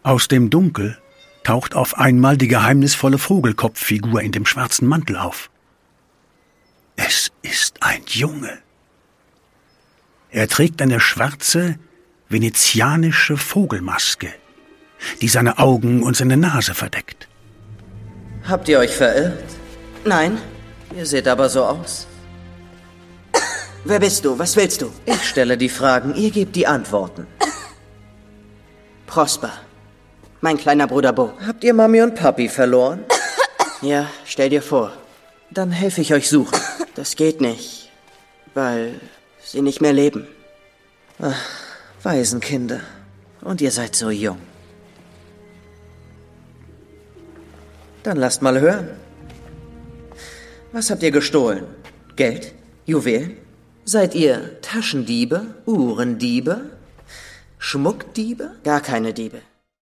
Aus dem Dunkel taucht auf einmal die geheimnisvolle Vogelkopffigur in dem schwarzen Mantel auf. Es ist ein Junge. Er trägt eine schwarze, venezianische Vogelmaske, die seine Augen und seine Nase verdeckt. Habt ihr euch verirrt? Nein. Ihr seht aber so aus. Wer bist du? Was willst du? Ich stelle die Fragen, ihr gebt die Antworten. Prosper. Mein kleiner Bruder Bo. Habt ihr Mami und Papi verloren? Ja, stell dir vor. Dann helfe ich euch suchen. Das geht nicht, weil sie nicht mehr leben. Ach, Waisenkinder. Und ihr seid so jung. Dann lasst mal hören. Was habt ihr gestohlen? Geld? Juwelen? Seid ihr Taschendiebe? Uhrendiebe? Schmuckdiebe? Gar keine Diebe.